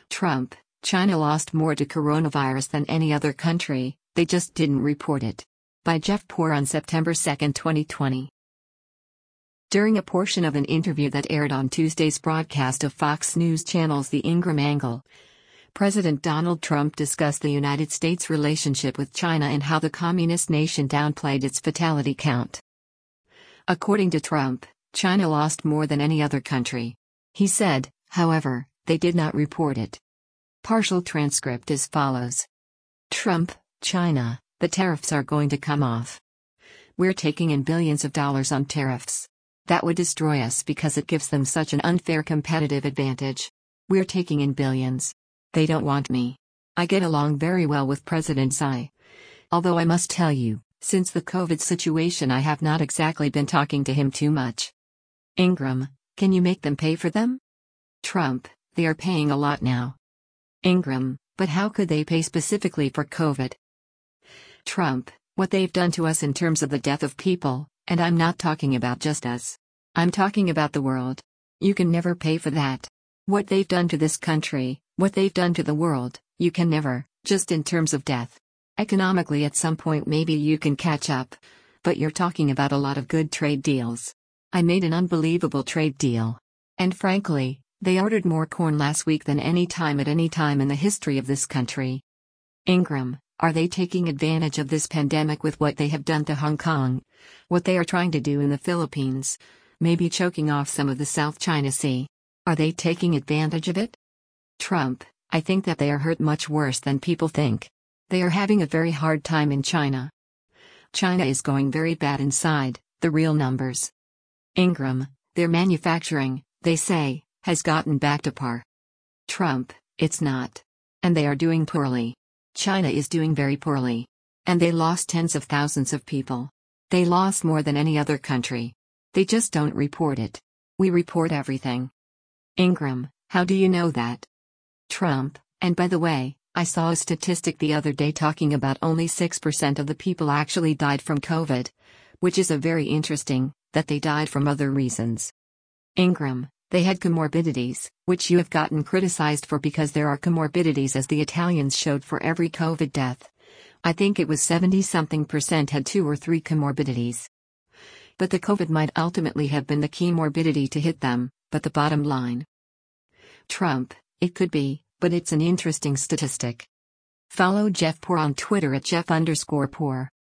Trump: China lost more to coronavirus than any other country, they just didn't report it. By Jeff Poor on September 2, 2020. During a portion of an interview that aired on Tuesday's broadcast of Fox News Channel's The Ingraham Angle, President Donald Trump discussed the United States' relationship with China and how the communist nation downplayed its fatality count. According to Trump, China lost more than any other country. He said, however, they did not report it. Partial transcript as follows. Trump: China, the tariffs are going to come off. We're taking in billions of dollars on tariffs. That would destroy us because it gives them such an unfair competitive advantage. We're taking in billions. They don't want me. I get along very well with President Xi. Although I must tell you, since the COVID situation I have not exactly been talking to him too much. Ingraham: can you make them pay for them? Trump: they are paying a lot now. Ingraham: but how could they pay specifically for COVID? Trump: what they've done to us in terms of the death of people, and I'm not talking about just us. I'm talking about the world. You can never pay for that. What they've done to this country, what they've done to the world, you can never, just in terms of death. Economically at some point maybe you can catch up. But you're talking about a lot of good trade deals. I made an unbelievable trade deal. And frankly, they ordered more corn last week than any time in the history of this country. Ingraham: are they taking advantage of this pandemic with what they have done to Hong Kong? What they are trying to do in the Philippines? Maybe choking off some of the South China Sea? Are they taking advantage of it? Trump: I think that they are hurt much worse than people think. They are having a very hard time in China. China is going very bad inside, the real numbers. Ingraham: their manufacturing, they say, has gotten back to par. Trump: it's not. And they are doing poorly. China is doing very poorly. And they lost tens of thousands of people. They lost more than any other country. They just don't report it. We report everything. Ingraham: how do you know that? Trump: and by the way, I saw a statistic the other day talking about only 6% of the people actually died from COVID. Which is a very interesting, that they died from other reasons. Ingraham: they had comorbidities, which you have gotten criticized for because there are comorbidities as the Italians showed for every COVID death. I think it was 70-something% had 2 or 3 comorbidities. But the COVID might ultimately have been the key morbidity to hit them, but the bottom line. Trump: it could be, but it's an interesting statistic. Follow Jeff Poor on Twitter at Jeff_Poor.